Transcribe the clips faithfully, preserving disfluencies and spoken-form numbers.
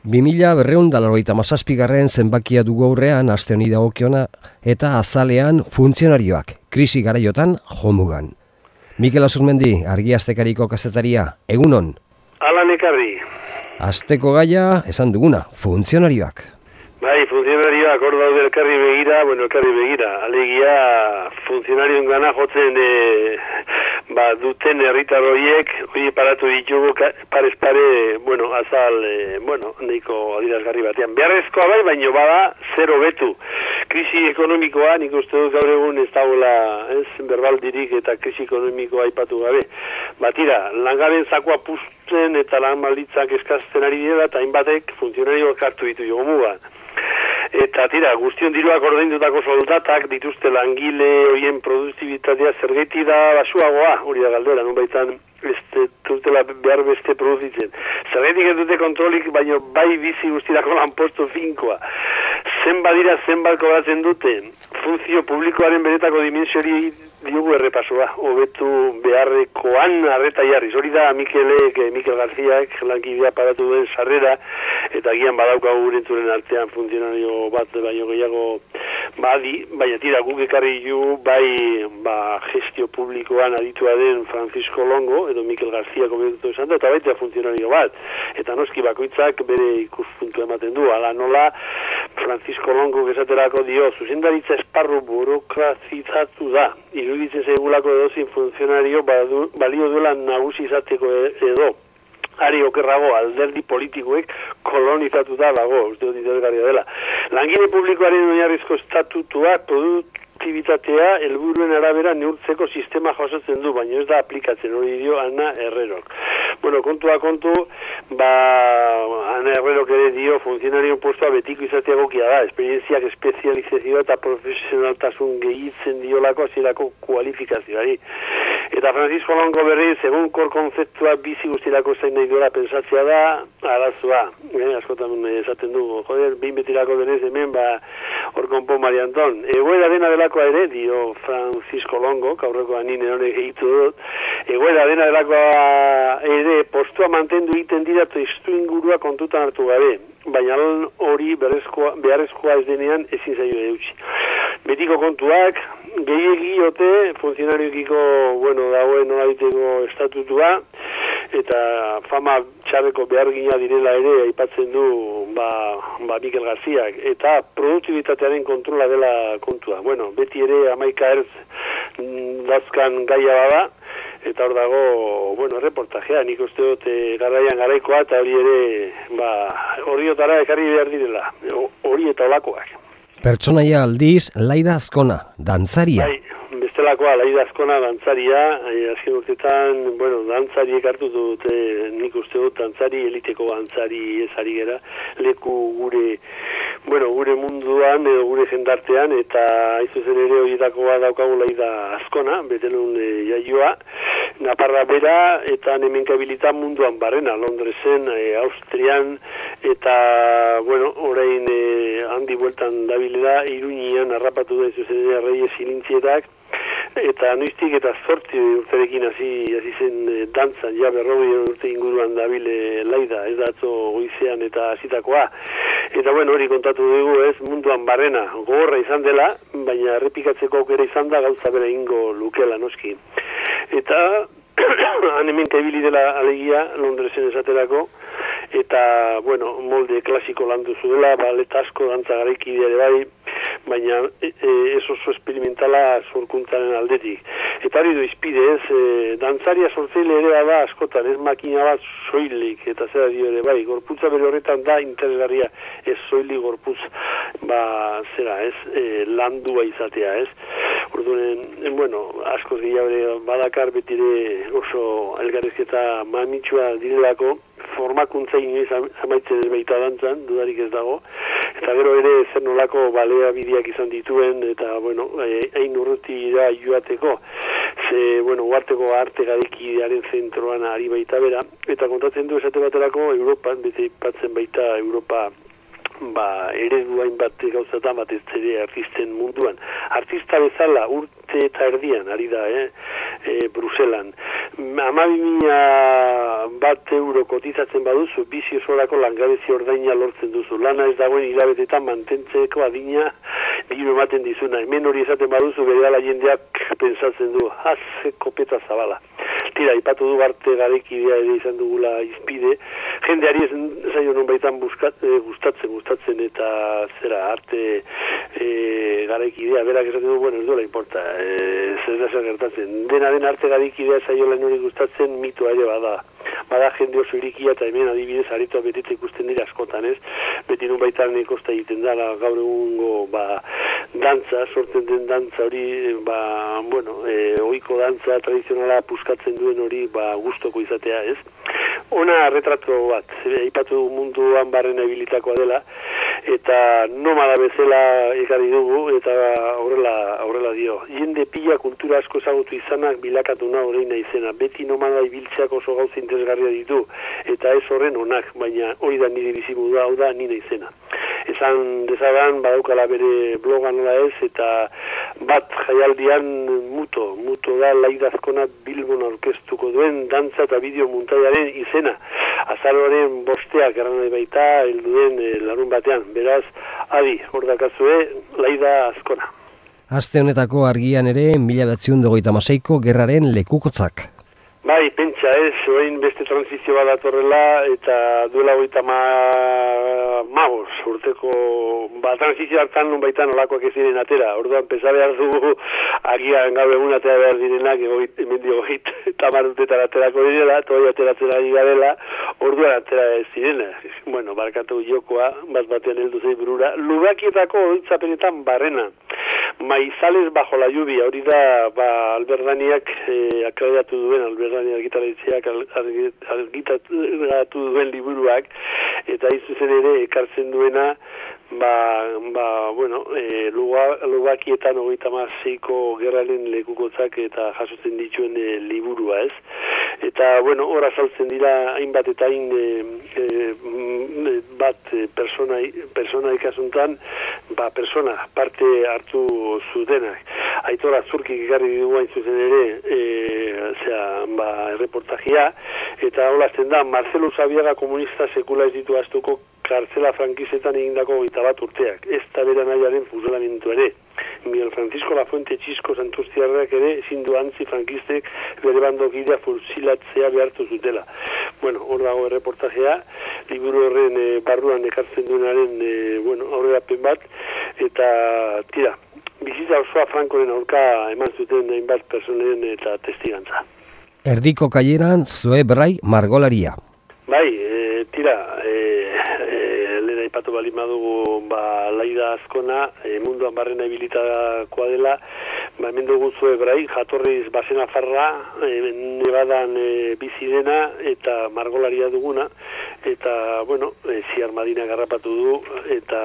bi mila berrehun eta laurogeita hamazazpigarren zenbakia dugu aurrean aste honi dagokiona eta azalean funtzionarioak krisi garaiotan jomugan. Mikel Azurmendi, Argia Astekariko kazetaria, egunon. Alan ekarri. Asteko gaia esan duguna, funtzionarioak. Bai, funtzionarioak hor daude elkarri begira, bueno, elkarri begira, alegia funtzionarioen gana jotzen e, ba, duten herritar horiek, hori paratu ditugu parez pare, bueno, azal, e, bueno, neiko adirazgarri batean. Beharrezkoa bai, baino bada, zero betu. Krisi ekonomikoa, nik uste dut gaur egun ez dagoela, ez, berbaldirik eta krisi ekonomikoa aipatu gabe. Batira, langaben zakoa puzten eta lan malditzak eskazten ari dira, eta hainbatek funtzionarioak hartu ditu jogo muga. Eta tira, guztion diruak ordaindutako soldatak dituzte langile horien produktibitatea zergaiti da basuagoa, hori da galdera, nun baitan ez dutela behar beste produzitzen. Zergaitik ez dute kontrolik, baino bai bizi guztirako lanpostu finkoa. Zen badira, zen bat kobratzen dute, funtzio publikoaren beretako dimensiori diogu errepasoa, hobetu beharrekoan arreta jarriz. Hori da Mikelek, Mikel Garziak, lankidea paratu duen sarrera, eta gian badaukagu gurenturen artean funtzionario bat baino gehiago badi, baina tira guk ekarri ju bai ba, gestio publikoan aditua den Francisco Longo, edo Mikel Garziak obetutu esan da, eta baita funtzionario bat. Eta noski bakoitzak bere ikuspuntu ematen du, ala nola Francisco Longo esaterako dio, zuzendaritza esparru burokrazizatu da, iruditzen zaigulako edozin funtzionario badu, balio duela nagusi izateko edo, ari okerrago alderdi politikoek kolonizatuta dago, uste dut interesgarria dela. Langile publikoaren oinarrizko estatutuak produktibitatea helburuen arabera neurtzeko sistema jasotzen du, baina ez da aplikatzen, hori dio Ana Herrerok. Bueno, kontua kontu, ba, Ana Herrerok ere dio funtzionario postua betiko izatea egokia da, esperientziak espezializazioa eta profesionaltasun gehitzen diolako hasierako kualifikazioari. Eta Francisco Longo berri, segun kor konzeptua bizi guztirako zain nahi duela pensatzea da, arazoa. Eh, askotan esaten dugu, joder, behin betirako denez hemen, ba, hor konpon Mari Anton. Egoera dena delakoa ere, dio Francisco Longo, kaurrekoa nine honek egitu dut, egoera dena delakoa ere, postua mantendu egiten dira testu ingurua kontutan hartu gabe, baina hori beharrezkoa ez denean ezin zaio eutsi. Betiko kontuak, gehiagiote funtzionarioekiko, bueno, dagoen nolabiteko estatutua, eta fama txarreko behargina direla ere aipatzen du ba, ba Mikel Garziak, eta produktibitatearen kontrola dela kontua. Bueno, beti ere hamaika ertz dazkan gaia bada, eta hor dago, bueno, reportajea, nik uste dut e, garraian garaikoa, eta hori ere, ba, horiotara ekarri behar direla, hori eta olakoak. Pertsonaia aldiz, Laida Azkona, dantzaria. Bai, bestelakoa, Laida Azkona, dantzaria, e, azken urtetan, bueno, dantzari ekartu dut, e, nik uste dut, dantzari, eliteko dantzari ezari gera, leku gure, bueno, gure munduan, edo gure jendartean, eta aizuzen ere horietakoa daukagu Laida Azkona, betelun e, jaioa, Naparra bera, eta nemenkabilita munduan barrena, Londresen, e, Austrian, eta, bueno, orain e, handi bueltan dabilela, Iruñian harrapatu da zuzen ere Reyes Ilintzietak, eta noiztik eta zortzi urterekin hasi hasi zen e, dantzan, ja berrogei urte inguruan dabile Laida, ez da atzo goizean eta hasitakoa. Eta bueno, hori kontatu dugu, ez, munduan barrena, gogorra izan dela, baina errepikatzeko aukera izan da gauza bera ingo lukela noski. Eta han hemen ibili dela alegia Londresen esaterako, eta, bueno, molde klasiko landu zuela, balet asko dantza garaikidea ere bai, baina e, e, ez oso esperimentala sorkuntzaren aldetik. Eta hori du izpide ez, e, dantzaria sortzeile ere da askotan, ez makina bat soilik, eta zera dio ere bai, gorputza bere horretan da interesgarria, ez soilik gorputz, ba, zera ez, e, landua izatea ez. Orduan, bueno, askoz gehiago badakar betire oso elgarrezketa mamitsua direlako, formakuntza inoiz amaitzen ez baita dantzan, dudarik ez dago, eta gero ere zer nolako balea bideak izan dituen, eta, bueno, hain urruti da joateko, ze, bueno, uarteko arte garekidearen zentroan ari baita bera, eta kontatzen du esate baterako Europan, bete ipatzen baita Europa ba, eredu hainbat gauzatan bat ez ere artisten munduan. Artista bezala urte eta erdian ari da, eh? E, Bruselan. hamabi mila bat euro kotizatzen baduzu, bizi osorako langabezi ordaina lortzen duzu. Lana ez dagoen hilabetetan mantentzeko adina diru ematen dizuna. Hemen hori esaten baduzu, berehala jendeak pensatzen du, haz, kopeta zabala. Tira, ipatu du arte garekidea ere izan dugula izpide. Jendeari ez zaio non baitan gustatzen, gustatzen eta zera, arte e, garekidea, berak esaten du, bueno, ez duela importa, e, zer da zer gertatzen. Dena den arte garekidea zaio lan hori gustatzen, mitoa ere bada. Bada jende oso irikia eta hemen adibidez aretoa beteta ikusten dira askotan, ez? Beti nun baitan kosta egiten dara gaur egungo ba, dantza, sortzen den dantza hori, ba, bueno, e, ohiko dantza tradizionala puskatzen duen hori ba, gustoko izatea, ez? Ona retrato bat, aipatu munduan barrena ibilitakoa dela, eta nomada bezala ekarri dugu, eta horrela, horrela dio. Jende pila kultura asko ezagutu izanak bilakatu na horreina izena. Beti nomada ibiltzeak oso gauza interesgarria ditu, eta ez horren onak, baina hori da nire bizimodua, hau da nire izena. Esan dezagan, badaukala bere blogan nola ez, eta bat jaialdian muto, muto da laidazkona Bilbon aurkeztuko duen dantza eta bideo muntaiaren izena. Azaroaren bosteak erran nahi baita, helduen e, larun batean. Beraz, adi, hor dakazue, laida azkona. Aste honetako argian ere, mila bederatziehun eta hogeita hamaseiko gerraren lekukotzak. Bai, pentsa ez, orain beste transizio bat datorrela, eta duela hogeita ma... magos, urteko, ba, transizio hartan nun baitan olakoak ez diren atera, orduan pesa behar dugu, agian gaur egun atera behar direnak, emendio goit, tamar urtetan aterako direla, toi ateratzen ari garela, orduan atera ez direna. Bueno, barkatu jokoa, bat batean heldu zei burura, lugakietako oitzapenetan barrena, maizales bajo la lluvia, hori da, ba, Alberdaniak eh, akredatu duen, Alberdaniak gitaritzeak argitatu duen liburuak, eta izuzen ere ekartzen duena, ba, ba bueno, e, lugakietan hogeita hamaseiko gerraren lekukotzak eta jasotzen dituen e, liburua, ez? Eta, bueno, hor azaltzen dira hainbat eta hain e, e, bat e, persona, persona ikasuntan, ba, persona parte hartu zutenak. Aitor Azurkik ikarri dugu hain zuzen ere, e, zera, ba, erreportajia, eta holazten da, Marcelo Sabiaga komunista sekula ez ditu astuko kartzela frankizetan egindako goita bat urteak, ez da bera nahiaren fusilamentu ere. Miguel Francisco Lafuente Txisko Santustiarrak ere ezin du antzi frankistek bere bandokidea fusilatzea behartu zutela. Bueno, hor dago erreportajea, liburu horren e, barruan ekartzen duenaren e, bueno, aurrerapen bat, eta tira, bizitza osoa Frankoren aurka eman zuten hainbat personen eta testigantza. Erdiko kaieran zoe brai margolaria. Bai, e, tira, e, e, lehen aipatu bali madugu ba, laida azkona, e, munduan barrena ibilitakoa dela, ba, hemen dugu zue brai, jatorriz basena farra, e, nebadan e, bizi dena eta margolaria duguna, eta, bueno, e, ziar madina garrapatu du, eta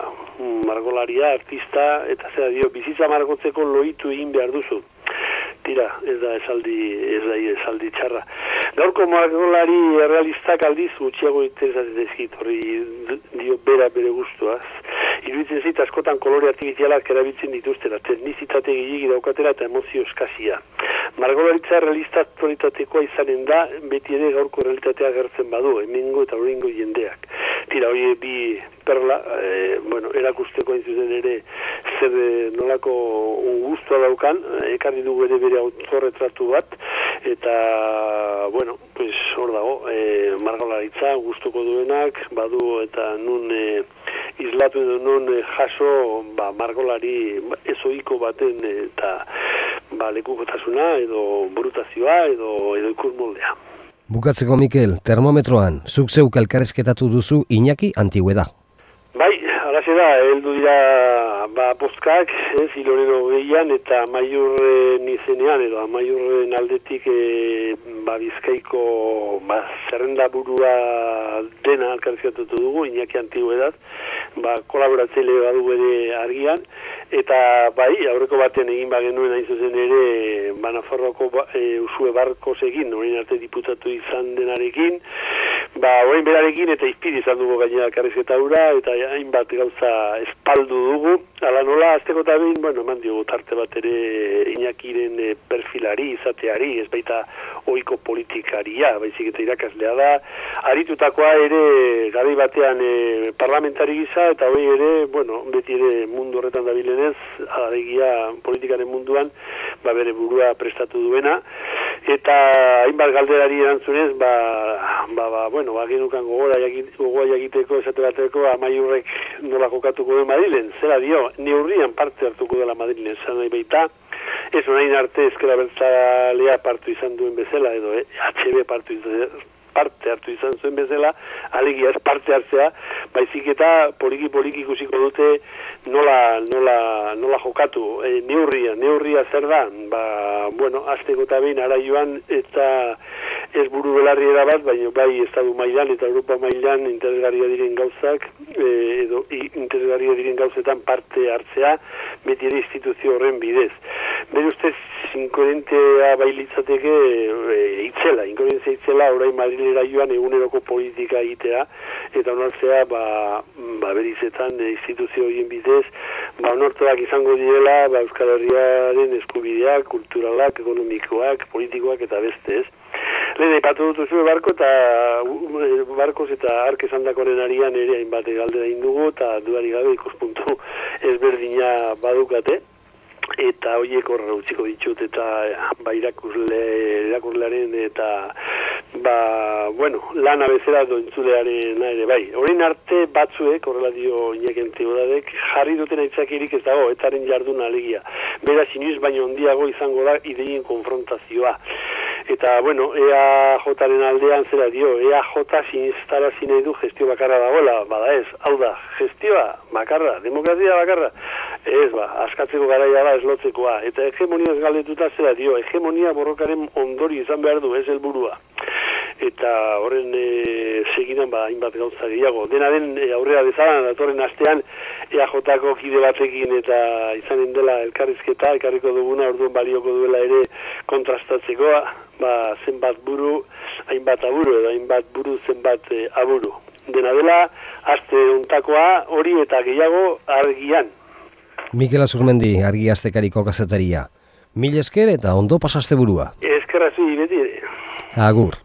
margolaria, artista, eta zera dio, bizitza margotzeko loitu egin behar duzu. Tira, ez da esaldi, ez da esaldi txarra. Gaurko margolari realistak aldiz gutxiago interesatzen dezkit, hori dio bera bere gustuaz. Iruditzen zait askotan kolore artifizialak erabiltzen dituztera, teknizitate gehiegi daukatera eta emozio eskasia. Margolaritza realista aktualitatekoa izanen da, beti ere gaurko realitatea agertzen badu, hemengo eta horrengo jendeak. Tira, hori bi perla, e, bueno, erakusteko hain zuzen ere zer nolako gustua daukan, ekarri dugu ere bere autorretratu bat, eta, bueno, pues hor dago, e, margolaritza gustuko duenak, badu eta nun e, islatu edo nun e, jaso, ba, margolari ezoiko baten eta ba, lekukotasuna edo brutazioa edo, edo ikur moldea. Bukatzeko, Mikel, termometroan, zuk zeuk elkarrezketatu duzu Iñaki Antigüeda. Bai, alaxe da, heldu dira ba, postkak, ez, hilorero gehian, eta amaiurren izenean, edo amaiurren aldetik e, ba, Bizkaiko ba, zerrenda burua dena elkarrezketatu dugu, Iñaki Antigüedaz, ba, kolaboratzaile badu ere argian, eta bai, aurreko batean egin bagenuen hain zuzen ere, ba, Nafarroako ba, e, Usue Barkos egin, horien arte diputatu izan denarekin, ba, orain berarekin eta izpidi izan dugu gainera elkarrizketa hura, eta hainbat gauza espaldu dugu, ala nola, azteko eta behin, bueno, eman diogu tarte bat ere Iñakiren e, perfilari, izateari, ez baita ohiko politikaria, baizik eta irakaslea da, aritutakoa ere garai batean e, parlamentari gisa, eta hori ere, bueno, beti ere mundu horretan dabilenez, alegia politikaren munduan, ba, bere burua prestatu duena, eta hainbat galderari erantzunez, ba, ba, ba, bueno, ba, genukan gogora gogoa jakiteko, esate bateko, Amaiurrek nola jokatuko den Madrilen, zera dio, neurrian parte hartuko dela Madrilen, zan nahi baita, ez orain arte ezkera bertzalea partu izan duen bezala, edo eh, H B partu izan, parte hartu izan zuen bezala, alegia ez parte hartzea, baizik eta poliki-poliki ikusiko dute nola, nola, nola jokatu, e, neurria, neurria zer da, ba, bueno, azteko eta behin ara joan, eta ez buru belarri bat, baina bai Estatu mailan eta Europa mailan interesgarria diren gauzak, e, edo interesgarria diren gauzetan parte hartzea, beti ere instituzio horren bidez. Bere ustez, inkoherentea bailitzateke e, itzela, inkoherentzia itzela, orain Madrilera joan eguneroko politika egitea, eta onartzea, ba, ba berizetan e, instituzio horien bidez, ba onortuak izango direla, ba Euskal Herriaren eskubideak, kulturalak, ekonomikoak, politikoak eta beste ez. Lehen aipatu dut zuen barko eta barkoz eta ark esandakoren arian ere hainbat galdera indugu eta duari gabe ikuspuntu ezberdina badukate. Eta horiek horra utziko ditut eta ba, irakurle, irakurlearen eta ba, bueno, lana bezala dointzulearen ere bai. Horrein arte batzuek, horrela dio Iñaki Teodadek, jarri duten aitzakirik ez dago, etaren jarduna alegia. Beraz, inoiz baino handiago izango da ideien konfrontazioa. Eta, bueno, E A Jaren aldean zera dio, E A J sinistarazi nahi du gestio bakarra dagoela, bada ez, hau da, gestioa bakarra, demokrazia bakarra, ez ba, askatzeko garaia da, eslotzekoa, eta hegemonia ez galdetuta zera dio, hegemonia borrokaren ondori izan behar du, ez helburua. Eta horren e, segidan ba, hainbat gauza gehiago. Dena den e, aurrera bezala, datorren astean E A Jko kide batekin eta izanen dela elkarrizketa, ekarriko duguna, orduan balioko duela ere kontrastatzeko, ba, zenbat buru, hainbat aburu, edo hainbat buru zenbat e, aburu. Dena dela, aste ontakoa hori eta gehiago argian. Mikel Azurmendi, Argi Astekariko kazetaria. Mil esker eta ondo pasaste burua. Eskerra zui beti ere. Agur.